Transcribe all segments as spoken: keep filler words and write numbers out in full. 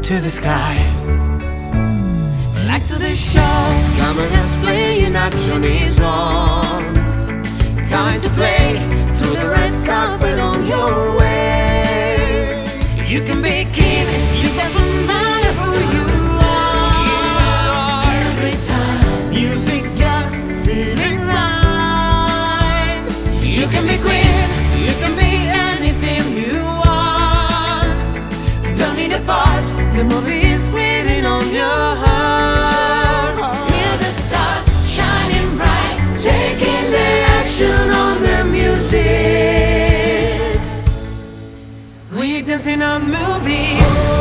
to the sky. Like to the show, cameras playing, action is on. Time to play through the red carpet on your way. You can be king, it doesn't matter who you are. Every time music's just feeling right. You can be queen, you can be anything you want. Don't need a part, the movie is written on your heart. Hear the stars shining bright, taking their action on the music. We're dancing on movies.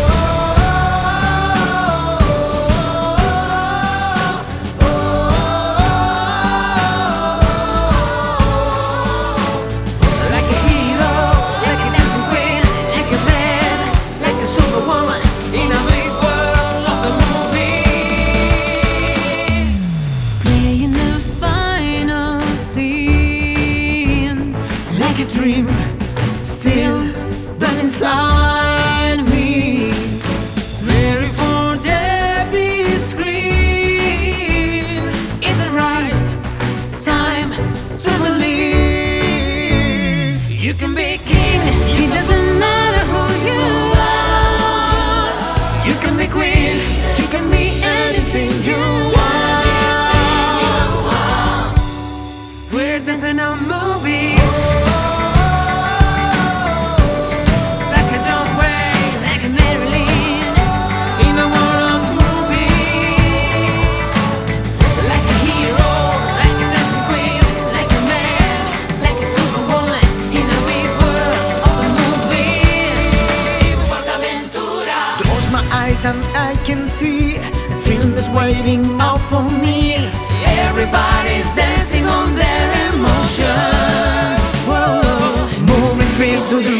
Like a hero, like a dancing queen, like a man, like a superwoman in a big world of the movies. Playing the final scene, like a dream, still burning inside me. Ready for the big screen. Is it right time to believe? You can be king, it doesn't matter who you are. You can be queen, you can be anything you want. We're dancing on movies. Like a John Wayne, like a Marilyn, in a world of movies. Like a hero, like a dancing queen, like a man, like a superwoman, in a big world of the movies. Portaventura. Close my eyes and I can see the feeling that's waiting out for me. Everybody's dancing on their emotions. Whoa, moving free to the